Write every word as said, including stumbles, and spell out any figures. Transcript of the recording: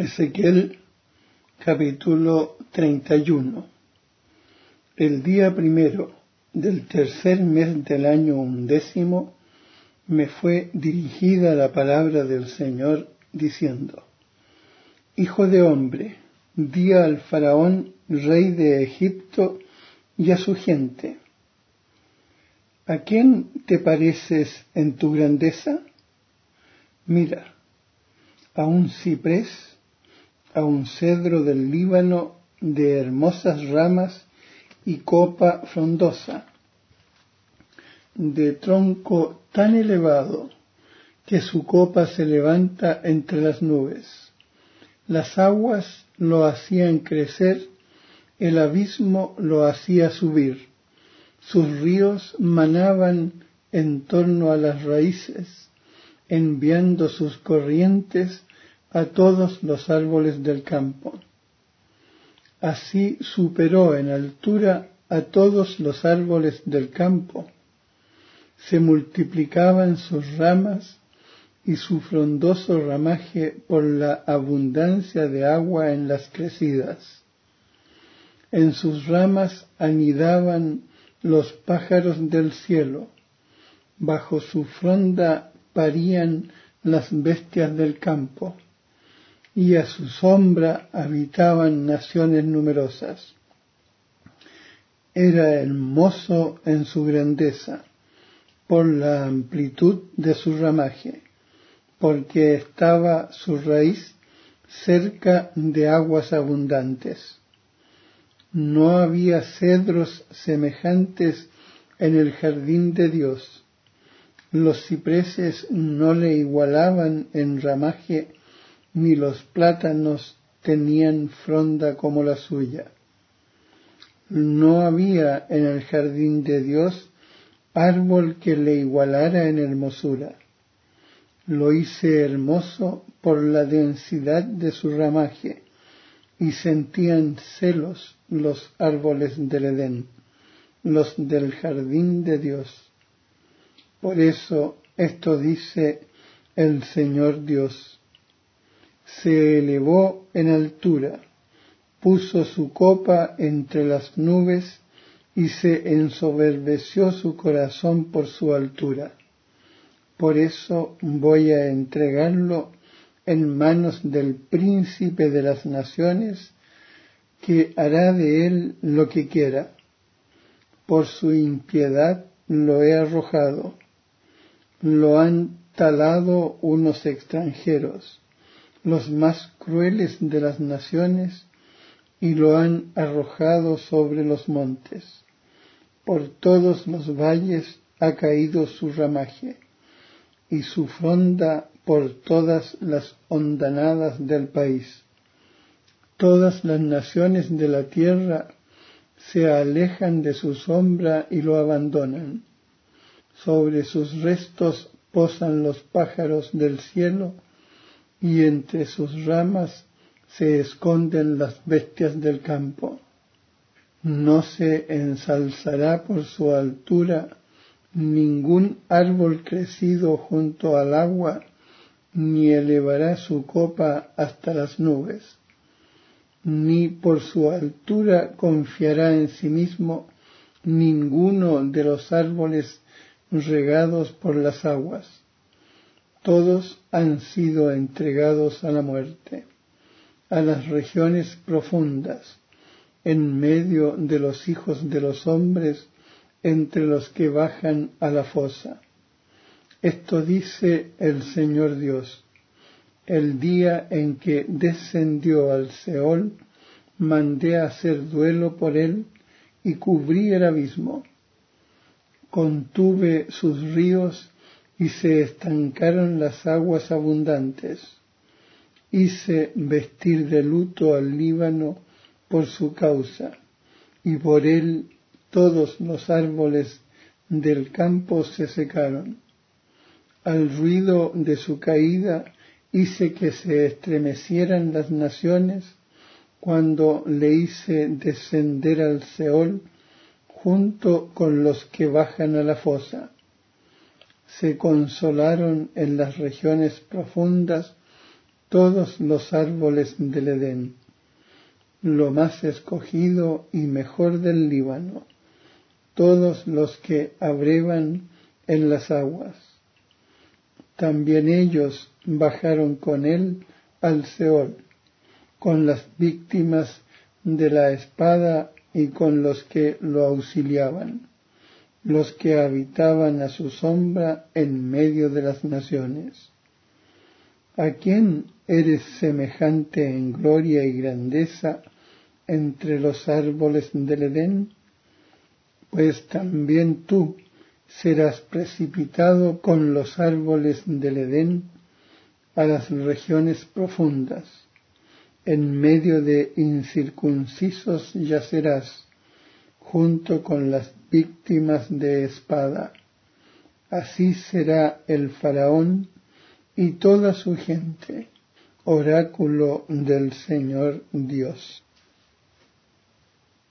Ezequiel capítulo treinta y uno. El día primero del tercer mes del año undécimo me fue dirigida la palabra del Señor diciendo: Hijo de hombre, di al faraón, rey de Egipto, y a su gente: ¿a quién te pareces en tu grandeza? Mira, a un ciprés, a un cedro del Líbano de hermosas ramas y copa frondosa, de tronco tan elevado que su copa se levanta entre las nubes. Las aguas lo hacían crecer, el abismo lo hacía subir, sus ríos manaban en torno a las raíces, enviando sus corrientes a todos los árboles del campo. Así superó en altura a todos los árboles del campo. Se multiplicaban sus ramas y su frondoso ramaje por la abundancia de agua en las crecidas. En sus ramas anidaban los pájaros del cielo. Bajo su fronda parían las bestias del campo, y a su sombra habitaban naciones numerosas. Era hermoso en su grandeza, por la amplitud de su ramaje, porque estaba su raíz cerca de aguas abundantes. No había cedros semejantes en el jardín de Dios. Los cipreses no le igualaban en ramaje, ni los plátanos tenían fronda como la suya. No había en el jardín de Dios árbol que le igualara en hermosura. Lo hice hermoso por la densidad de su ramaje, y sentían celos los árboles del Edén, los del jardín de Dios. Por eso esto dice el Señor Dios: se elevó en altura, puso su copa entre las nubes y se ensoberbeció su corazón por su altura. Por eso voy a entregarlo en manos del príncipe de las naciones, que hará de él lo que quiera. Por su impiedad lo he arrojado. Lo han talado unos extranjeros, los más crueles de las naciones, y lo han arrojado sobre los montes. Por todos los valles ha caído su ramaje, y su fronda por todas las hondanadas del país. Todas las naciones de la tierra se alejan de su sombra y lo abandonan. Sobre sus restos posan los pájaros del cielo, y entre sus ramas se esconden las bestias del campo. No se ensalzará por su altura ningún árbol crecido junto al agua, ni elevará su copa hasta las nubes, ni por su altura confiará en sí mismo ninguno de los árboles regados por las aguas. Todos han sido entregados a la muerte, a las regiones profundas, en medio de los hijos de los hombres, entre los que bajan a la fosa. Esto dice el Señor Dios: el día en que descendió al Seol, mandé hacer duelo por él y cubrí el abismo. Contuve sus ríos y se estancaron las aguas abundantes. Hice vestir de luto al Líbano por su causa, y por él todos los árboles del campo se secaron. Al ruido de su caída hice que se estremecieran las naciones, cuando le hice descender al Seol junto con los que bajan a la fosa. Se consolaron en las regiones profundas todos los árboles del Edén, lo más escogido y mejor del Líbano, todos los que abrevan en las aguas. También ellos bajaron con él al Seol, con las víctimas de la espada y con los que lo auxiliaban, los que habitaban a su sombra en medio de las naciones. ¿A quién eres semejante en gloria y grandeza entre los árboles del Edén? Pues también tú serás precipitado con los árboles del Edén a las regiones profundas. En medio de incircuncisos yacerás, junto con las víctimas de espada. Así será el faraón y toda su gente, oráculo del Señor Dios.